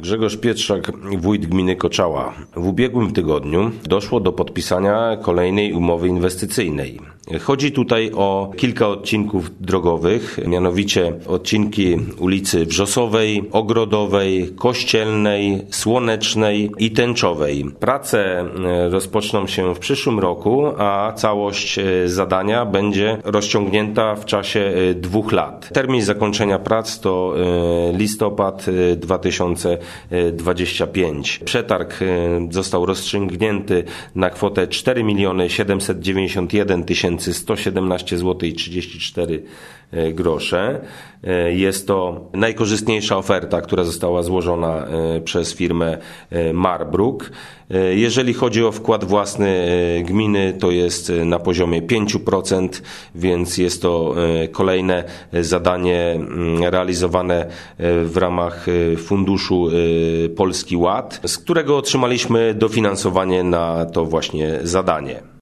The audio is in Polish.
Grzegorz Pietrzak, wójt gminy Koczała. W ubiegłym tygodniu doszło do podpisania kolejnej umowy inwestycyjnej. Chodzi tutaj o kilka odcinków drogowych, mianowicie odcinki ulicy Wrzosowej, Ogrodowej, Kościelnej, Słonecznej i Tęczowej. Prace rozpoczną się w przyszłym roku, a całość zadania będzie rozciągnięta w czasie 2 lat. Termin zakończenia prac to listopad 2025. Przetarg został rozstrzygnięty na kwotę 4 791 117 zł i 34 grosze. Jest to najkorzystniejsza oferta, która została złożona przez firmę Marbrook. Jeżeli chodzi o wkład własny gminy, to jest na poziomie 5%, więc jest to kolejne zadanie realizowane w ramach funduszu Polski Ład, z którego otrzymaliśmy dofinansowanie na to właśnie zadanie.